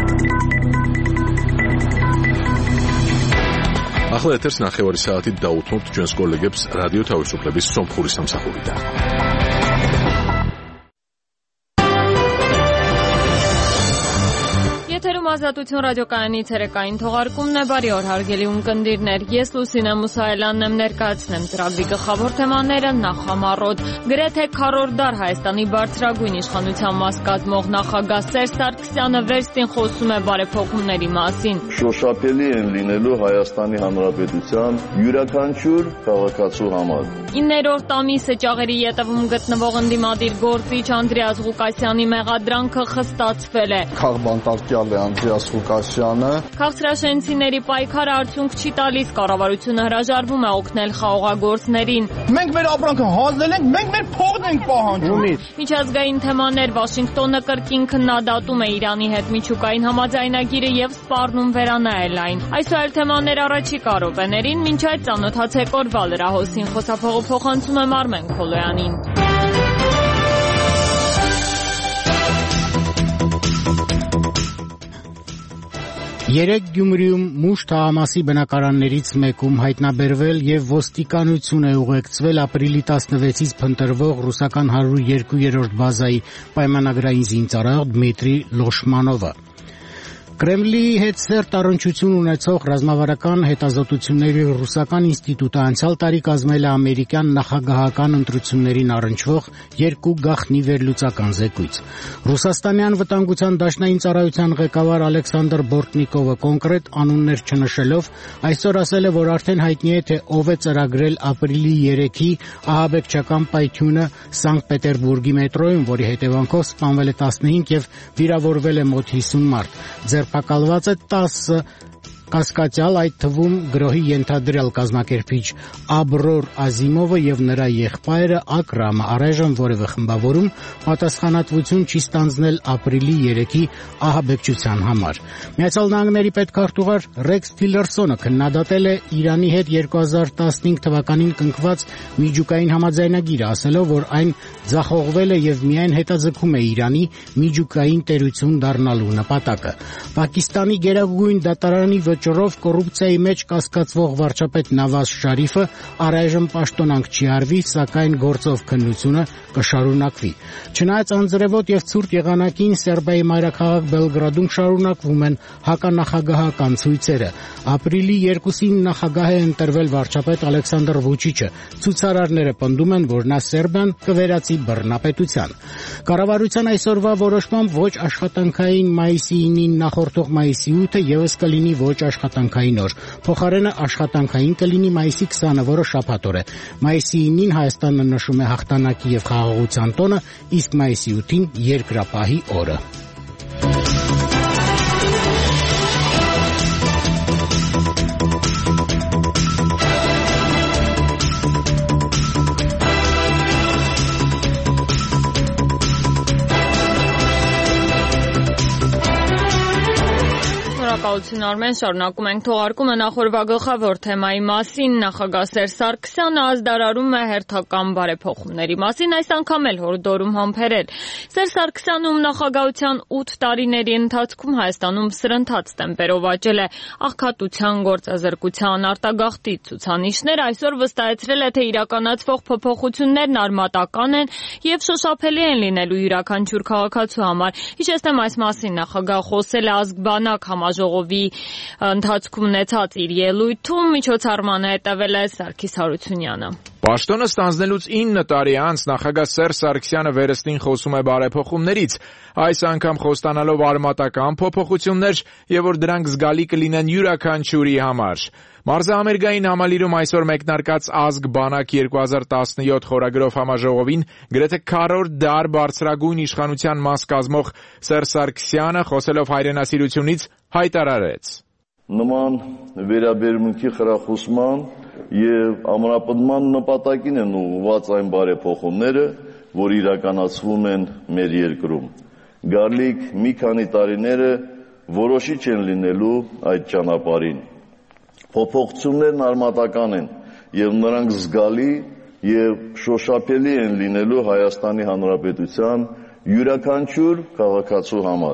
ახლა ეთერს ნახევარი საათით დაუთმობთ ჩვენს კოლეგებს რადიო თავისუფლების სომხური სამსახურიდან. Ազատություն ռադիոկայանի ցերեկային թողարկումն օր հարգելի ունկնդիրներ, ես Լուսինե Մուսայելյանն եմ ներկայացնեմ ծրագրի գլխավոր թեմաները նախամարոտ։ Գրեթե քառորդ դար Հայաստանի բարձրագույն իշխանության մաս կազմող նախագահ Սերժ Սարգսյանը վերստին խոսում է բարեփոխումների մասին։ Շոշափելի են լինելու Հայաստանի Հանրապետության յուրաքանչյուր քաղաքացու համար։ 9-րդ ամիսը ճաղերի ետևում գտնվող ընդդիմադիր գործիչ Անդրեաս Ղուկասյանի մեղադրանքը խստացվել է։ Քաղբանտարկյալ է Անդրեաս Ղուկասյանը։ Քաղցրաշենցիների պայքարը արդյունք չի տալիս, կառավարությունը հրաժարվում է օգնել խաղողագործներին։ Մենք մեր ապրանքը հազել ենք, մենք մեր փողն ենք պահանջում։ Միջազգային թեմաներ Վաշինգտոնը կրկին քննադատում է Իրանի հետ միջուկային համաձայնագիրը եւ սպառնում վերանայել այն։ Այսօր թեմաներ առաջիկա րոպեներին, մինչ այդ ծանոթացեք օրվա լրահոսին, խոսափողը փոխանցում եմ Արմեն Քոլոյանին։ Երեկ Գյումրիում մուշ թաղամասի բնակարաններից մեկում հայտնաբերվել եւ ոստիկանություն է ուղեկցվել ապրիլի 16-ից փնտրվող ռուսական 102-րդ բազայի պայմանագրային զինծառայող Դմիտրի Լոշմանովը։ Կրեմլի հետ սերտ առնչություն ունեցող ռազմավարական հետազոտությունների ռուսական ինստիտուտը անցյալ տարի կազմել է ամերիկյան նախագահական ընտրություններին առնչվող 2 գաղտնի վերլուծական զեկույց։ Ռուսաստանյան վտանգության դաշնային ծառայության ղեկավար Ալեքսանդր Բորտնիկովը կոնկրետ անուններ չնշելով այսօր ասել է, որ արդեն հայտնի է, թե ով է ծրագրել ապրիլի 3-ի ահաբեկչական պայթյունը Սանկտ Պետերբուրգի մետրոյում, որի հետևանքով սպանվել է 15 եւ վիրավորվել է մոտ 50 մարդ։ Ձերբակալված է 10 կասկածյալ, այդ թվում գրոհի ենթադրյալ կազմակերպիչ Աբրոր Ազիմովը եւ նրա եղբայրը Ակրամը առայժմ որևէ խմբավորում պատասխանատվություն չի ստանձնել ապրիլի 3-ի ահաբեկչության համար։ Միացյալ Նահանգների պետքարտուղար Ռեքս Թիլերսոնը քննադատել է Իրանի հետ 2015 թվականին կնքված միջուկային համաձայնագիրը, ասելով, որ այն ձախողվել է եւ միայն հետաձգում է Իրանի միջուկային տերություն դառնալու նպատակը։ Պակիստանի գերագույն դատարանի վճռով կոռուպցիայի մեջ կասկածվող վարչապետ Նավազ Շարիֆը առայժմ պաշտոնանկ չի արվի, սակայն գործով քննությունը կշարունակվի։ Չնայած անձրևոտ եւ ցուրտ եղանակին Սերբիայի մայրաքաղաք Բելգրադում շարունակվում են հականախագահական ցույցերը։ Ապրիլի 2-ին նախագահ է ընտրվել վարչապետ Ալեքսանդր Վուչիչը։ Ցուցարարները պնդում են, որ նա Սերբիան կվերածի բռնապետության։ Կառավարության այսօրվա որոշմամբ ոչ աշխատանքային մայիսի 9-ին նախորդող մայիսի 8-ը եւս կլինի ոչ աշխատանքային օր։ Փոխարենը աշխատանքային կլինի մայիսի 20-ը, որը շաբաթ օր է։ Մայիսի 9-ին Հայաստանը նշում է հաղթանակի եւ խաղաղության տոնը, իսկ մայիսի 8-ին երկրապահի օրը։ Շնորհակալություն Արմեն, շարունակում ենք թողարկումը նախորդ գլխավոր թեմայի մասին։ Նախագահ Սերժ Սարգսյանը ազդարարում է հերթական բարեփոխումների մասին, այս անգամ էլ հորդորում համբերել։ Սերժ Սարգսյանը նախագահության 8 տարիների ընթացքում Հայաստանում սրընթաց տեմպերով աճել է աղքատության, գործազրկության, արտագաղթի ցուցանիշներ, այսօր վստահեցրել է, թե իրականացվող փոփոխություններն արմատական են եւ շոշափելի են լինելու յուրաքանչյուր քաղաքացու համար։ Հիշեցնեմ, այս մասին նախագահ խոսել է ազգբանակ համաժողովի ընթացքում ունեցած իր ելույթում, միջոցառմանը հետևել է Սարգիս Հարությունյանը։ Պաշտոնը ստանձնելուց 9 տարի անց նախագահ Սերժ Սարգսյանը վերստին խոսում է բարեփոխումներից, այս անգամ խոստանալով արմատական փոփոխություններ եւ որ դրանք զգալի կլինեն յուրաքանչյուրի համար։ Մարզահամերգային համալիրում այսօր մեկնարկած ազգ բանակ 2017 խորագրով համաժողովին գրեթե քառորդ դար բարձրագույն իշխանության մաս կազմող Սերժ Սարգսյանը խոսելով հայրենասիրությունից հայտարարեց. Նման վերաբերմունքի խրախուսման եւ ամրապնդման նպատակին են ուղղված այն բարեփոխումները, որ իրականացվում են մեր երկրում։ Գալիք մի քանի տարիները որոշիչ են լինելու այդ ճանապարհին։ Փոփոխություններն արմատական են եւ նրանք զգալի եւ շոշափելի են լինելու Հայաստանի Հանրապետության յուրաքանչյուր քաղաքացու համար։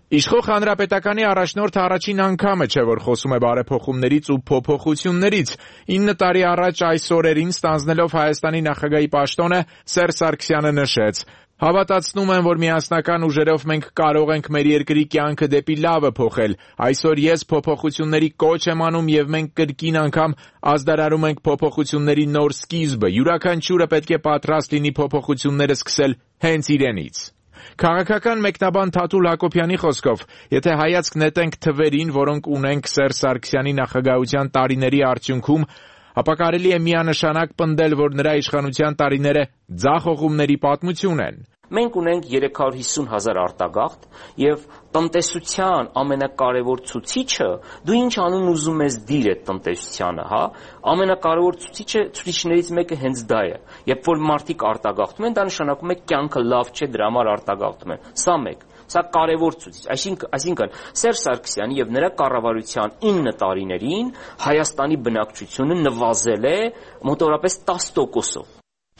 Իշխող հանրապետականի առաջնորդը առաջին անգամ է, չէ, որ խոսում է բարեփոխումներից ու փոփոխություններից։ 9 տարի առաջ այս օրերին ստանձնելով Հայաստանի նախագահի պաշտոնը Սերժ Սարգսյանը նշեց. «Հավատացնում եմ, որ միասնական ուժերով մենք կարող ենք մեր երկրի կյանքը դեպի լավը փոխել։ Այսօր ես փոփոխությունների կոչ եմ անում եւ մենք կրկին անգամ ազդարարում ենք փոփոխությունների նոր սկիզբը։ Յուրաքանչյուրը պետք է պատրաստ լինի փոփոխությունները սկսել հենց իրենից»։ Քաղաքական մեկնաբան Թաթուլ Հակոբյանի խոսքով, եթե հայացք նետենք թվերին, որոնք ունենք Սերժ Սարգսյանի նախագահության տարիների արդյունքում, ապա կարելի է միանշանակ պնդել, որ նրա իշխանության տարիները ձախողումների պատմություն են։ Մենք ունենք 350,000 արտագաղթ եւ տնտեսության ամենակարևոր ցուցիչը, դու ինչ անուն ուզում ես դիր այդ տնտեսությանը, հա, ամենակարևոր ցուցիչներից մեկը հենց դա է։ Երբ որ մարդիկ արտագաղթում են, դա նշանակում է կյանքը լավ չէ, դրա համար արտագաղթում են։ Սա մեկ։ Սա կարևոր ցուցիչ, այսինքն Սերժ Սարգսյանի եւ նրա կառավարության 9 տարիներին Հայաստանի բնակչությունը նվազել է մոտավորապես 10%-ով։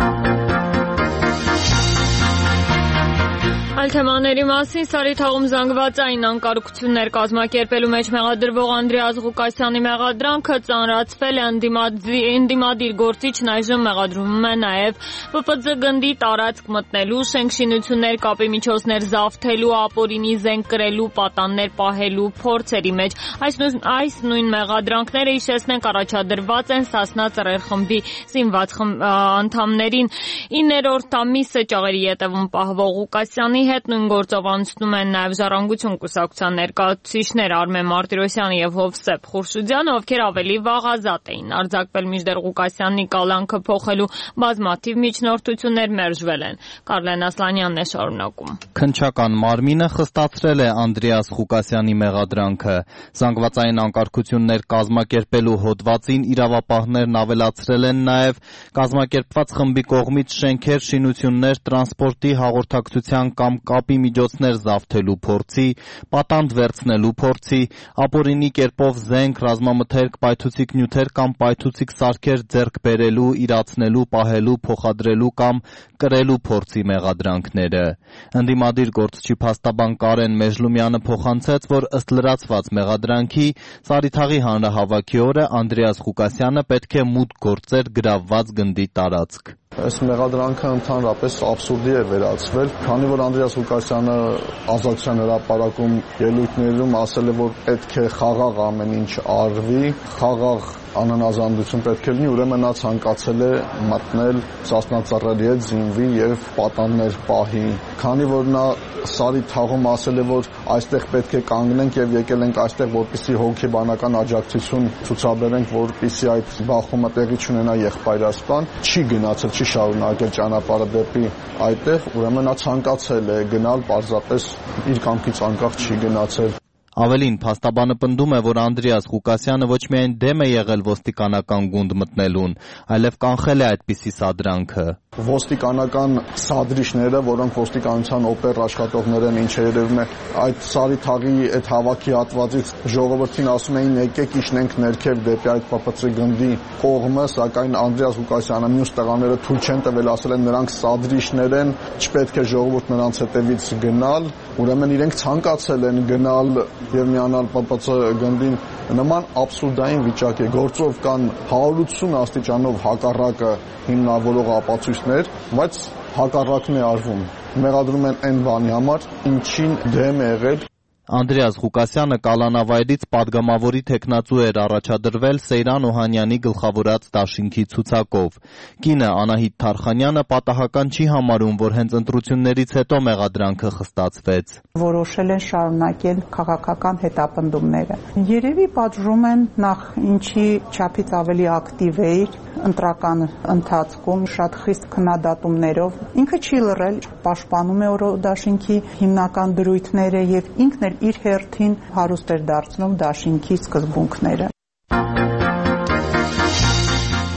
Այլ թեմաների մասին Սարիթաղում զանգվածային անկարգություններ կազմակերպելու մեջ մեղադրվող Անդրեաս Ղուկասյանի մեղադրանքը ծանրացվել է, ընդդիմադիր գործիչն այժմ մեղադրվում է նաև ՊՊԾ գնդի տարածք մտնելու, շենքշինություններ, կապի միջոցներ զավթելու, ապօրինի զենք կրելու, պատաններ պահելու փորձերի մեջ։ Այս նույն մեղադրանքները, հիշեցնենք, առաջադրված են Սասնա ծռեր խմբի զինված անդամներին։ 9-րդ ամիսը ճաղերի ետևում պահվող Ղուկասյանի հետ նույն գործով անցնում են նաև Ժառանգություն կուսակցության ներկայացուցիչներ Արմեն Մարտիրոսյանը եւ Հովսեփ Խուրշուդյանը, ովքեր ավելի վաղ ազատ էին արձակվել, մինչդեռ Ղուկասյանի կալանքը փոխելու բազմաթիվ միջնորդություններ մերժվել են։ Կարլեն Ասլանյանն է շարունակում։ Քննչական մարմինը խստացրել է Անդրեաս Ղուկասյանի մեղադրանքը։ Զանգվածային անկարգություններ կազմակերպելու հոդվածին իրավապահներն ավելացրել են նաև կազմակերպված խմբի կողմից շենքեր, շինություններ, տրանսպորտի, հաղորդակցության կամ կապի միջոցներ զավթելու փորձի, պատանդ վերցնելու փորձի, ապօրինի կերպով զենք, ռազմամթերք, պայթուցիկ նյութեր կամ պայթուցիկ սարքեր ձեռք բերելու, իրացնելու, պահելու, փոխադրելու կամ կրելու փորձի մեղադրանքները։ Ընդդիմադիր գործչի փաստաբան Կարեն Մեժլումյանը փոխանցեց, որ ըստ լրացված մեղադրանքի Սարիթաղի հանրահավաքի օրը Անդրեաս Ղուկասյանը պետք է մուտք գործեր գրավված գնդի տարածք։ Այս մեղադրանքը ընդհանրապես աբսուրդի է վերածվել, քանի որ Անդրեաս Ղուկասյանը ազատության հրապարակում ելույթներում ասել է, որ պետք է խաղաղ ամեն ինչ արվի, խաղաղ անհնազանդություն պետք է լինի, ուրեմն նա ցանկացել է մտնել Սասնա ծռերի հետ զինվի եւ պատաններ պահի։ Քանի որ նա Սարիթաղում ասել է, որ այստեղ պետք է կանգնենք եւ եկել ենք այստեղ, որպեսզի հոգեբանական աջակցություն ցուցաբերենք, որպեսզի այդ բախումը տեղի չունենա եղբայրասպան, չի գնացել, չի շարունակել ճանապարհը դեպի այդտեղ, ուրեմն նա ցանկացել է գնալ, պարզապես իր կամքից անկախ չի գնացել։ Ավելին, փաստաբանը պնդում է, որ Անդրեաս Ղուկասյանը ոչ միայն դեմ է եղել ոստիկանական գունդ մտնելուն, այլև կանխել է այդպիսի սադրանքը։ Ոստիկանական սադրիչները, որոնք ոստիկանության օպեր աշխատողներ են, ինչը երևում է այդ Սարիթաղի այդ հավաքի հատվածից ժողովրդին ասում էին եկեք իջնենք ներքև դեպի այդ ՊՊՑ գնդի կողմը, սակայն Անդրեաս Ղուկասյանը մյուս տղաները թույլ չեն տվել, ասել են նրանք սադրիչներ են, չպետք է ժողովուրդ նրանց հետևից գնալ, ուրեմն իրենք ցանկացել են գնալ եւ միանալ ՊՊՑ գնդին։ Նման աբսուրդային վիճակ է, գործով կան 180 աստիճանով հակառակը հիմնավորող ապացույցներ, բայց հակառակն է արվում։ Մեղադրում են այն բանի համար, ինչին դեմ է եղել։ Անդրեաս Ղուկասյանը կալանավայրից պատգամավորի թեկնածու էր առաջադրվել Սեյրան Օհանյանի գլխավորած դաշինքի ցուցակով։ Կինը Անահիտ Թարխանյանը պատահական չի համարում, որ հենց ընտրություններից հետո մեղադրանքը խստացվեց։ Որոշել են շարունակել քաղաքական հետապնդումները։ Երևի պատժում են նախ ինչի չափից ավելի ակտիվ էիր ընտրական ընթացքում շատ խիստ քննադատումներով։ Ինքը չի լռել, պաշտպանում է օրդաշինքի հիմնական դրույթները եւ ինքն էլ իր հերթին հարուստ էր դարձնում դաշինքի սկզբունքները։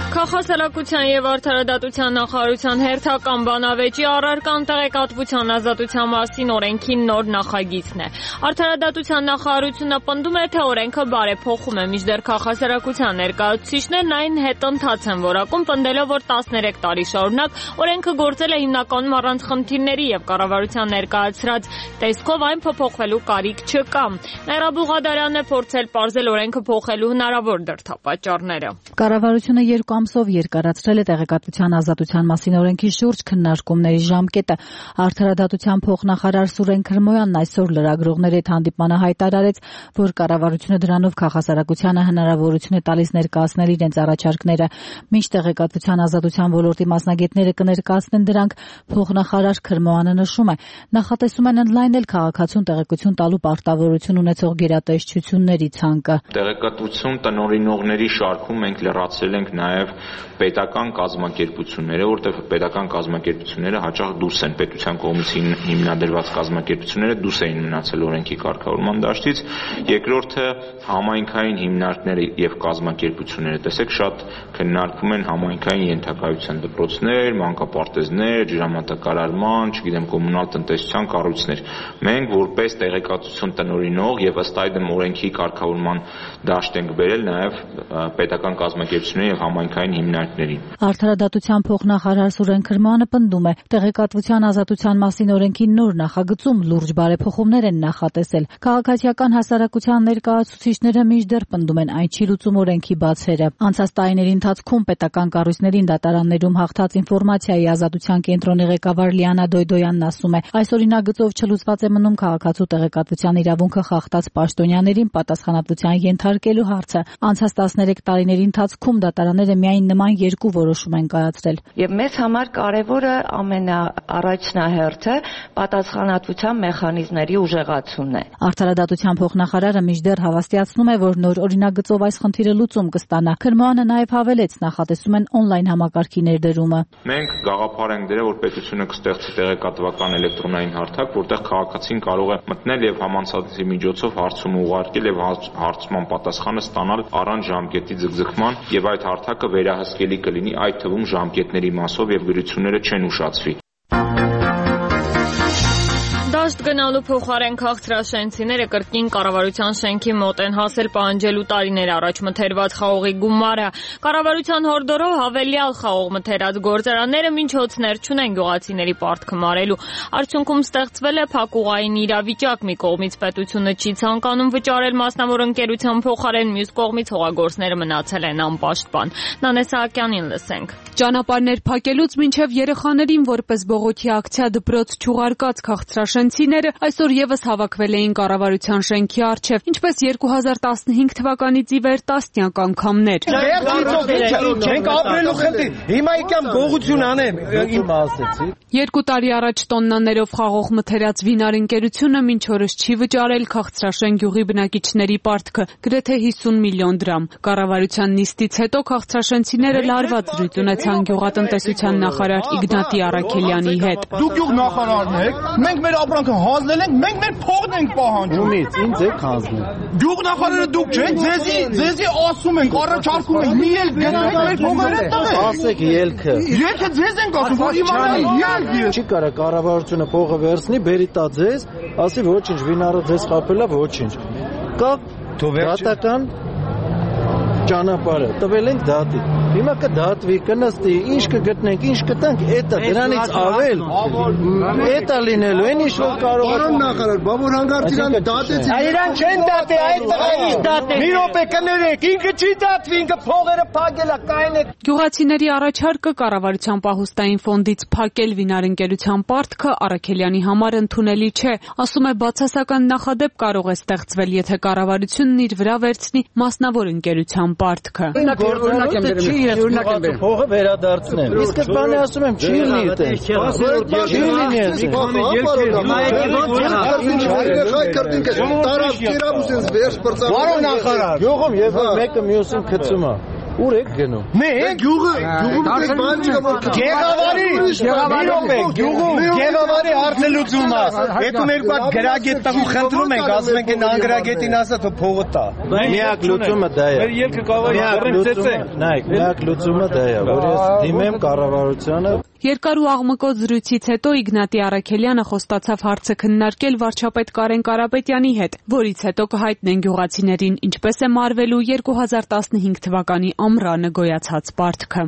Քաղաքասարակության եւ արդարադատության նախարարության հերթական բանավեճի առարկան տեղեկատվության ազատության մասին օրենքի նոր նախագիծն է։ Արդարադատության նախարարությունը պնդում է, թե օրենքը բարեփոխում է, մինչդեռ քաղաքասարակության ներկայացուցիչներն այն հետընթաց են որակում, պնդելով, որ 13 տարի շարունակ օրենքը գործել է հիմնականում առանց խնդիրների եւ կառավարության ներկայացրած տեսքով այն փոփոխվելու կարիք չկա։ Նաիրա Բուղադարյանն է փորձել պարզել օրենքը փոխելու հնարավոր դրդապատճառները։ Կառավարությունը 2 ամսով երկարացրել է տեղեկատվության ազատության մասին օրենքի շուրջ քննարկումների ժամկետը։ Արդարադատության փոխնախարար Սուրեն Քրմոյանն այսօր լրագրողների հետ հանդիպմանը հայտարարեց, որ կառավարությունը դրանով քաղաքասարակությանը հնարավորություն է տալիս ներկայացնել իրենց առաջարկները։ Մինչ տեղեկատվության ազատության ոլորտի մասնագետները կներկայացնեն դրանք, փոխնախարար Քրմոյանը նշում է, նախատեսում են ընդլայնել քաղաքացուն տեղեկություն տալու պարտավորություն ունեցող գերատեսչությունների ցանկը։ Տեղեկատվություն տնօրինողների շարքում մենք լրացրել ենք նաև պետական կազմակերպությունները, որտեղ պետական կազմակերպությունները հաճախ դուրս են պետության կողմից հիմնադրված կազմակերպությունները դուրս էին մնացել օրենքի կարգավորման դաշտից։ Երկրորդը համայնքային հիմնարկները եւ կազմակերպությունները, տեսեք, շատ քննարկվում են համայնքային ենթակայության դպրոցներ, մանկապարտեզներ, ջրամատակարարման, չգիտեմ, կոմունալ տնտեսության կառույցներ։ Մենք որպես տեղեկատվություն տնօրինող եւ ըստ այդմ օրենքի կարգավորման դաշտ ենք բերել նաև պետական կազմակերպությունների եւ համայնքային հիմնարկներին։ Արդարադատության փոխնախարար Սուրեն Քրմոյանը պնդում է, տեղեկատվության ազատության մասին օրենքի նոր նախագծում լուրջ բարեփոխումներ են նախատեսել։ Քաղաքացիական հասարակության ներկայացուցիչները մինչդեռ պնդում են, այն չի լուծում օրենքի բացերը։ Անցած տարիների ընթացքում պետական կառույցներին դատարաններում հաղթած ինֆորմացիայի ազատության կենտրոնի ղեկավար Լիանա Դոյդոյանն ասում է, այս օրինագծով չլուծված է մնում քաղաքացու տեղեկատվության իրավունքը խախտած պաշտոնյաներին պատասխանատվության ենթարկելու հարցը։ Անցած 13 տարիների ընթացքում դատարանները միայն նման 2 որոշում են կայացրել։ Եվ մեզ համար կարևորը ամենաառաջնահերթը պատասխանատվության մեխանիզմների ուժեղացումն է։ Արդարադատության փոխնախարարը մինչդեռ հավաստիացնում է, որ նոր օրինագծով այս խնդիրը լուծում կստանա։ Քրմոյանը նաև հավելեց, նախատեսում են օնլայն համակարգի ներդրումը։ Մենք գաղափար ենք դրել, որ պետությունը կստեղծի տեղեկատվական էլեկտրոնային հարթակ, որտեղ քաղաքացին կարող է մտնել եւ համանցածի միջոցով հարցում ուղարկել եւ հարցման պատասխանը ստանալ առանց ժամկետի ձգձգման, եւ այդ հարթակը վերահսկելի կլինի, այդ թվում ժամկետների մասով եւ գրությունները չեն ուշացվի։ Դաշտ գնալու փոխարեն քաղցրաշենցիները կրկին կառավարության շենքի մոտ են հասել պահանջելու տարիներ առաջ մթերված խաղողի գումարը։ Կառավարության հորդորով հավելյալ խաղող մթերած գործարանները մինչ հոցներ չունեն գյուղացիների պարտքը մարելու։ Արդյունքում ստեղծվել է փակուղային իրավիճակ։ Մի կողմից պետությունը չի ցանկանում վճարել մասնավոր ընկերության փոխարեն, մյուս կողմից հողագործները մնացել են անպաշտպան։ Նանե Սահակյանին լսենք։ Ճանապարհներ փակելուց մինչև երեխաներին որպես բողոքի ակցիա դպրոց չուղարկած քաղցրաշենցիները այսօր եւս հավաքվել էին կառավարության շենքի առջև, ինչպես 2015 թվականից ի վեր տասնյակ անգամներ։ Չենք ապրելու խնդիր։ Հիմա եկամ գողություն անեմ։ 2 տարի առաջ տոննաներով խաղող մթերած Վինար ընկերությունը մինչ օրս չի վճարել Քաղցրաշեն գյուղի բնակիչների պարտքը, գրեթե 50 միլիոն դրամ։ Կառավարության նիստից հետո քաղցրաշենցիները լարված զրույց ունեցան գյուղատնտեսության նախարար Իգնատի Առաքելյանի հետ։ Դուք գյուղ նախարարն եք, մենք մեր ապրանքը հանձնել ենք, մենք մեր փողն ենք պահանջում։ Ումից, ինձ եք հանձնել։ Գյուղ նախարարը դուք չեք, ձեզի ասում ենք, առաջարկում ենք, մի ելք գնանք մեր փողերը տղե։ Ասեք ելքը։ Ելքը ձեզ ենք ասում, որ իմանալ ելք։ Չի կարա կառավարությունը փողը վերցնի, բերի տա ձեզ, ասի ոչինչ, Վինարը ձեզ խաբել է, ոչինչ։ Կա դատական ճանապարհը, տվել ենք դատի։ Հիմա կդատվի, կնստի, ինչ կգտնենք, ինչ կտանք, էտա դրանից ավել, էտա լինելու, այն ինչ որ կարող է։ Պարոն նախարար, բա որ հանգարց իրան դատեցին։ Իրան չեն դատի, այդ տղային դատի։ Մի րոպե կներեք, ինքը չի դատվի, ինքը փողերը փակել է, կային է։ Գյուղացիների առաջարկը կառավարության պահուստային ֆոնդից փակել Վինար ընկերության պարտքը Առաքելյանի համար ընդունելի չէ։ Ասում է, բացասական նախադեպ կարող է ստեղծվել, եթե կառավարությունն իր վրա վերցնի մասնավոր ընկերության պարտքը։ Փողը վերադարձնեմ։ Իսկ բանը ասում եմ, չի լինի այդպես։ Չի լինի։ Պարոն նախարար, գյուղում եւ մեկը մյուսին գցում է։ Ուր եք գնում։ Մենք Գեղավարի հարցելուծում է։ Եկում երկու հատ գրագետ տղու խնդրում ենք, ասում ենք այն անգրագետին ասա թող փողը տա։ Միակ լուծումը դա է։ Մեր ելքը կավարի ծեցեն։ Նայեք, միակ լուծումը դա է, որ ես դիմեմ կառավարությանը։ Երկար ու աղմկոտ զրույցից հետո Իգնատի Առաքելյանը խոստացավ հարցը քննարկել վարչապետ Կարեն Կարապետյանի հետ, որից հետո կհայտնեն գյուղացիներին ինչպես է մարվելու 2015 թվականի ամռանը գոյացած պարտքը։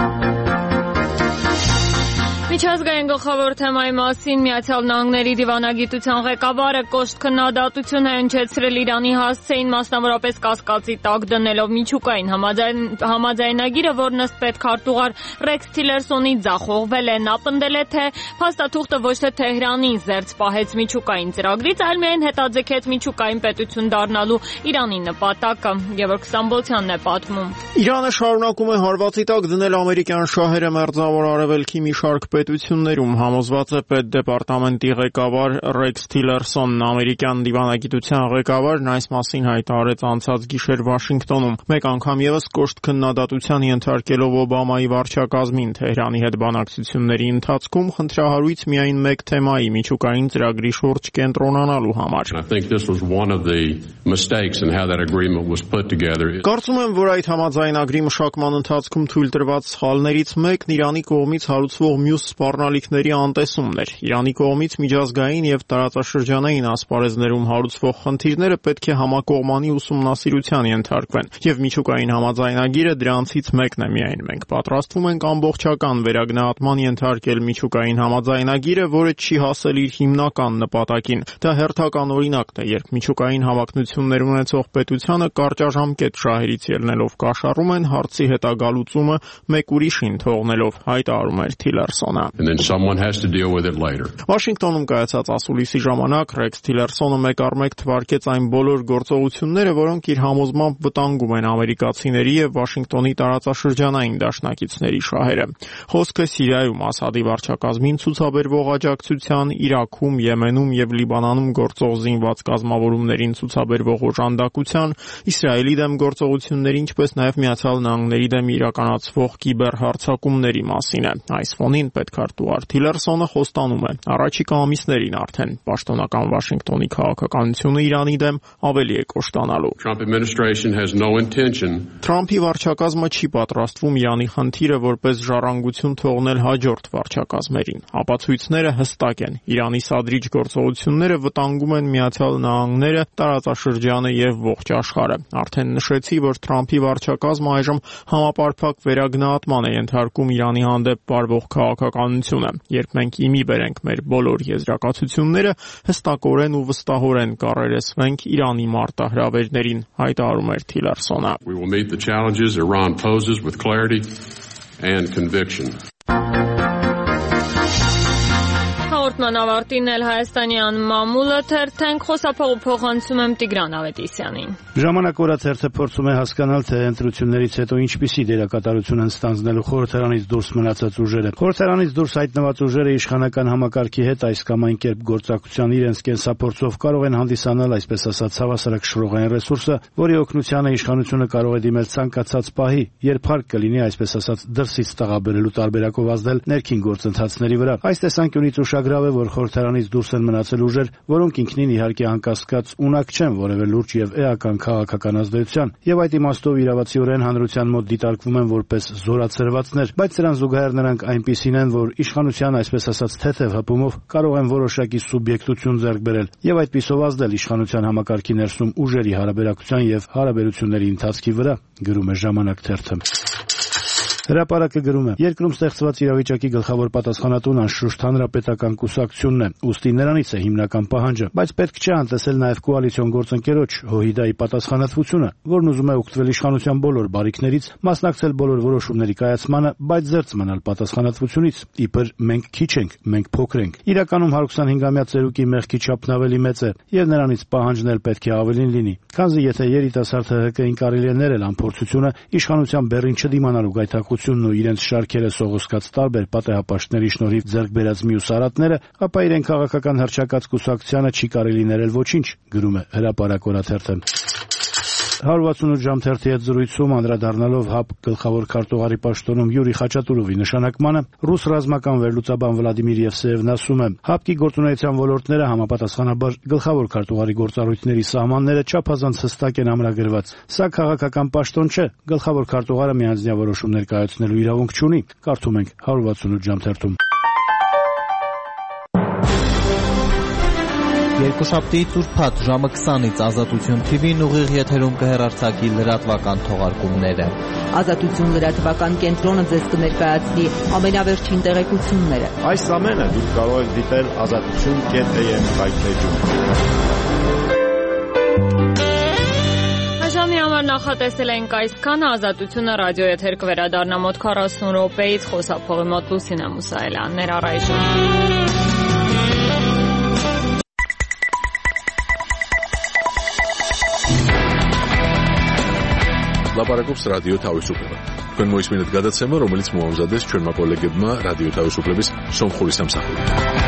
Միջազգային գլխավոր թեմայի մասին Միացյալ Նահանգների դիվանագիտության ղեկավարը կոշտ քննադատություն է հնչեցրել Իրանի հասցեին, մասնավորապես կասկածի տակ դնելով միջուկային համաձայնագիրը, որն ըստ պետքարտուղար Ռեքս Թիլերսոնի ձախողվել է։ Նա պնդել է, թե փաստաթուղթը ոչ թե Թեհրանին զերծ պահեց միջուկային ծրագրից, այլ միայն հետաձգեց միջուկային պետություն դառնալու Իրանի նպատակը։ Գևորգ Ստամբոլցյանն է պատմում։ Իրանը շարունակում է հարվածի տակ դնել ամերիկյան շահերը Մերձավոր Արևելքի մի շարք պետություններում, համոզված է պետդեպարտամենտի ղեկավար Ռեքս Թիլերսոնն։ Ամերիկյան դիվանագիտության ղեկավարն այս մասին հայտարարեց անցած գիշեր Վաշինգտոնում, մեկ անգամ ևս կոշտ քննադատության ենթարկելով Օբամայի վարչակազմին Թեհրանի հետ բանակցությունների ընթացքում խնդրահարույց միայն մեկ թեմայի՝ միջուկային ծրագրի շուրջ կենտրոնանալու համար։ Կարծում եմ, որ այդ համաձայնագրի մշակման ընթացքում թույլ տրված սխալներից մեկն Իրանի կողմից հարուցվող մյուս սպառնալիքների անտեսումն էր։ Իրանի կողմից միջազգային եւ տարածաշրջանային ասպարեզներում հարուցվող խնդիրները պետք է համակողմանի ուսումնասիրության ենթարկվեն, եւ միջուկային համաձայնագիրը դրանցից մեկն է միայն։ Մենք պատրաստվում ենք ամբողջական վերագնահատման ենթարկել միջուկային համաձայնագիրը, որը չի հասել իր հիմնական նպատակին։ Դա հերթական օրինակն է, երբ միջուկային հավակնություններ ունեցող պետությանը կարճաժամկետ շահերից ելնելով կաշառում են հարցի հետագա լուծումը մեկ ուրիշին թողնելով, հայտարարում էր Թիլերսոնը։ Վաշինգտոնում կայացած ասուլիսի ժամանակ Ռեքս Թիլերսոնը մեկ առ մեկ թվարկեց այն բոլոր գործողությունները, որոնք իր համոզմամբ վտանգում են ամերիկացիների եւ Վաշինգտոնի տարածաշրջանային դաշնակիցների շահերը։ Խոսքը Սիրիայում Ասադի վարչակազմին ցուցաբերվող աջակցության, Իրաքում, Եմենում եւ Լիբանանում գործող զինված կազմավորումներին ցուցաբերվող օժանդակության, Իսրայելի դեմ գործողությունների, ինչպես նաեւ Միացյալ Նահանգների դեմ իրականացվող կիբերհարձակումների մասին է։ Այս ֆոնին պետքարտուղար Թիլերսոնը խոստանում է առաջիկա ամիսներին արդեն պաշտոնական Վաշինգտոնի քաղաքականությունը Իրանի դեմ ավելի է կոշտանալու։ Թրամփի վարչակազմը չի պատրաստվում Իրանի խնդիրը որպես ժառանգություն թողնել հաջորդ վարչակազմերին։ Ապացույցները հստակ են։ Իրանի սադրիչ գործողությունները վտանգում են Միացյալ Նահանգները, տարածաշրջանը եւ ողջ աշխարհը։ Արդեն նշեցի, որ Թրամփի վարչակազմը այժմ համապարփակ վերագնահատման է ենթարկում Իրանի հանդեպ վարվող քաղաքականությունը։ Երբ մենք իմի բերենք մեր բոլոր եզրակացությունները, հստակորեն ու վստահորեն կառերեսվենք Իրանի մարտահրավերներին, հայտարարում էր Թիլերսոնը։ Հաղորդման ավարտին էլ Հայաստանյան մամուլը թերթենք, խոսափողը փոխանցում եմ Տիգրան Ավետիսյանին։ Ժամանակ օրաթերթը փորձում է հասկանալ, թե ընտրություններից հետո ինչպիսի դերակատարություն են ստանձնելու խորհրդարանից դուրս մնացած ուժերը։ Խորհրդարանից դուրս հայտնված ուժերը իշխանական համակարգի հետ այս կամ այն կերպ գործակցության իրենց կենսափորձով կարող են հանդիսանալ, այսպես ասած, հավասարակշռողային ռեսուրսը, որի օգնությանը իշխանությունը կարող է դիմել ցանկացած պահի, երբ հարկ կլինի, այսպես ասած, դրսից տղաբերելու տարբերակով ազդել ներքին գործընթացների վրա։ Այս տեսանկյունից ուշագրավ է, որ խորհրդարանից դուրս են մնացել ուժեր, որոնք ինքնին իհարկե անկասկած ունակ չեն որևէ լուրջ եւ էական քաղաքական ազդեցության, եւ այդ իմաստով իրավացիորեն հանրության մոտ դիտարկվում են որպես զորացրվածներ, բայց սրան զուգահեռ նրանք այնպիսին են, որ իշխանության, այսպես ասած, թեթև հպումով կարող են որոշակի սուբյեկտություն ձեռք բերել եւ այդպիսով ազդել իշխանության համակարգի ներսում ուժերի հարաբերակցության եւ հարաբերությունների ընթացքի վրա, գրում է Ժամանակ թերթը։ Հրապարակը գրում է. երկրում ստեղծված իրավիճակի գլխավոր պատասխանատուն անշուշտ հանրապետական կուսակցությունն է, ուստի նրանից է հիմնական պահանջը, բայց պետք չէ անտեսել նաև կոալիցիոն գործընկերոջ ՀՅԴ-ի պատասխանատվությունը, որն ուզում է օգտվել իշխանության բոլոր բարիքներից, մասնակցել բոլոր որոշումների կայացմանը, բայց զերծ մնալ պատասխանատվությունից, իբր մենք քիչ ենք, մենք փոքր ենք։ Իրականում 125-ամյա ծերուկի մեղքի չափն ավելի մեծ է, եւ նրանից պահանջն էլ պետք է ավելին լինի, քանզի եթե երիտասարդ ՀՀԿ-ին կարելի է ներել անփորձությունը իշխանության բեռին չդիմանալու գայթակղությունն ու իրենց շարքերը սողոսկած տարբեր պատեհապաշտների շնորհիվ ձեռք բերած մյուս արատները, ապա իրեն քաղաքական հռչակած կուսակցությանը չի կարելի ներել ոչինչ, գրում է Հրապարակ օրաթերթը։ 168 ժամ թերթի հետ զրույցում անդրադառնալով ՀԱՊ գլխավոր քարտուղարի պաշտոնում Յուրի Խաչատուրովի նշանակմանը, ռուս ռազմական վերլուծաբան Վլադիմիր Եվսեևն ասում է. ՀԱՊԿ-ի գործունեության ոլորտները համապատասխանաբար գլխավոր քարտուղարի գործառույթների սահմանները չափազանց հստակ են ամրագրված։ Սա քաղաքական պաշտոն չէ, գլխավոր քարտուղարը միանձնյա որոշումներ կայացնելու իրավունք չունի, կարդում ենք 168 ժամ թերթում։ Երկուշաբթի ծուրփաթ ժամը 20-ից Ազատություն TV-ն ուղիղ եթերում կհեռարձակի լրատվական թողարկումները։ Ազատություն լրատվական կենտրոնը ձեզ կներկայացնի ամենավերջին տեղեկությունները։ Այս ամենը դուք կարող եք դիտել azatutun.am վայրէջում։ Ժամի համար նախատեսել ենք այսքանը, Ազատությունը ռադիո եթեր կվերադառնա մոտ 40 րոպեից, խոսափողի մոտ Լուսինե Մուսայելյանն էր առայժմ։ Լապարակობს ռադիո თავისუფლება. Თქვენ მოისმინეთ გადაცემა, რომელიც მოამზადეს ჩვენმა კოლეგებმა რადიო თავისუფლების სომხური სამსახურით.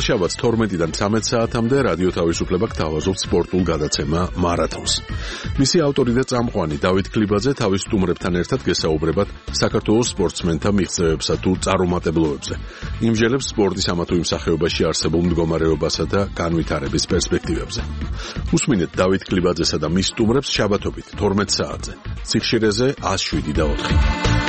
შაბათს 12-დან 13 საათამდე რადიო თავისუფლება გთავაზობთ სპორტულ გადაცემა მარათონს. მისი ავტორი და წამყვანი დავით ქლიბაძე თავის სტუმრებთან ერთად გესაუბრებათ საქართველოს სპორტსმენთა მიღწევებსა თუ წარუმატებლობებზე. იმჟელებს სპორტის ამა თუ იმ სახეობაში არსებულ მდგომარეობასა და განვითარების პერსპექტივებზე. უსმინეთ დავით ქლიბაძესა და მის სტუმრებს შაბათობით 12 საათზე. ციხშირეზე 107 და 4.